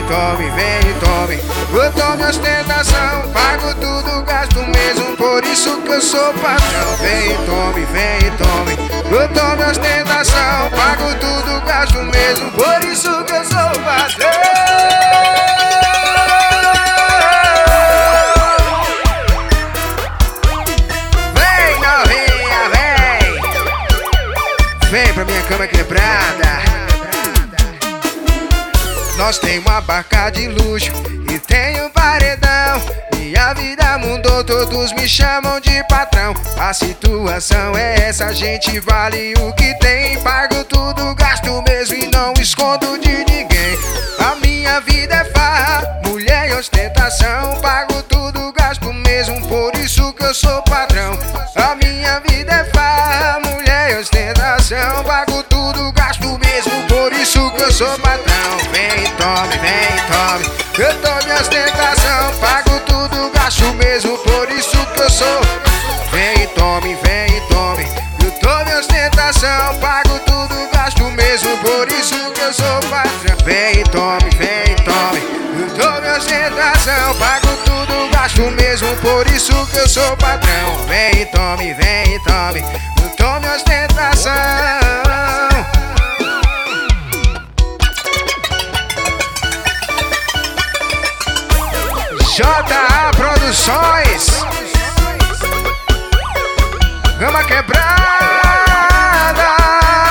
tome, vem e tome. Eu tome ostentação, pago tudo, gasto mesmo, por isso que eu sou patrão. Vem e tome, vem e tome. Eu tome ostentação, pago tudo, gasto mesmo, por isso que eu sou patrão. Vem novinha, vem. Vem pra minha cama quebrada. Nós tem uma barca de luxo e tem um paredão. Minha vida mudou, todos me chamam de patrão. A situação é essa, a gente vale o que tem. Pago tudo, gasto mesmo e não escondo de ninguém. A minha vida é farra, mulher e ostentação. Pago tudo, gasto mesmo, por isso que eu sou patrão. A minha vida é farra, mulher e ostentação. Pago tudo, gasto mesmo, por isso que eu sou patrão. Vem e tome, vem e tome. Eu tome ostentação, pago tudo, gasto mesmo, por isso que eu sou. Vem e tome, vem e tome. Eu tome ostentação, pago tudo, gasto mesmo, por isso que eu sou patrão. Vem e tome, vem e tome. Eu tome ostentação, pago tudo, gasto mesmo, por isso que eu sou patrão. Vem e tome, vem e tome. Eu tome ostentação. JA Produções, Gama Quebrada.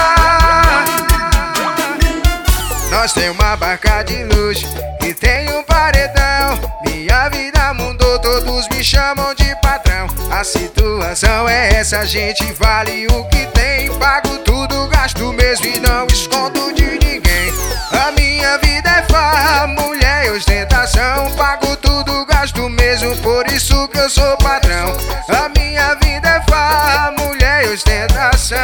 Nós tem uma barca de luxo e tem um paredão. Minha vida mudou, todos me chamam de patrão. A situação é essa, a gente vale o que tem. Pago tudo, gasto mesmo e não escondo de ninguém. A minha vida é farra, mulher e ostentação. Pago tudo, gasto mesmo, por isso que eu sou patrão. A minha vida é farra, mulher e ostentação.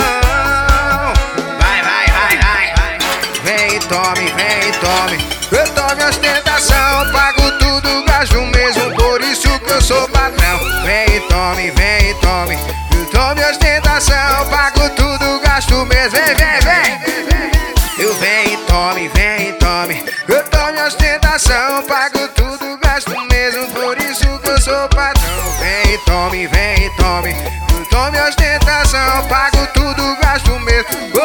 Vai, vai, vai, vai. Vem e tome, vem e tome. Eu tome ostentação, pago tudo, gasto mesmo, por isso que eu sou patrão. Vem e tome, vem e tome. Eu tome ostentação, pago tudo, gasto mesmo. Vem, vem, vem. Eu vem e tome, vem e tome. Eu tome ostentação, pago tudo, gasto mesmo, por isso que eu sou patrão. Vem e tome, vem e tome. Eu tome ostentação, pago tudo, gasto mesmo.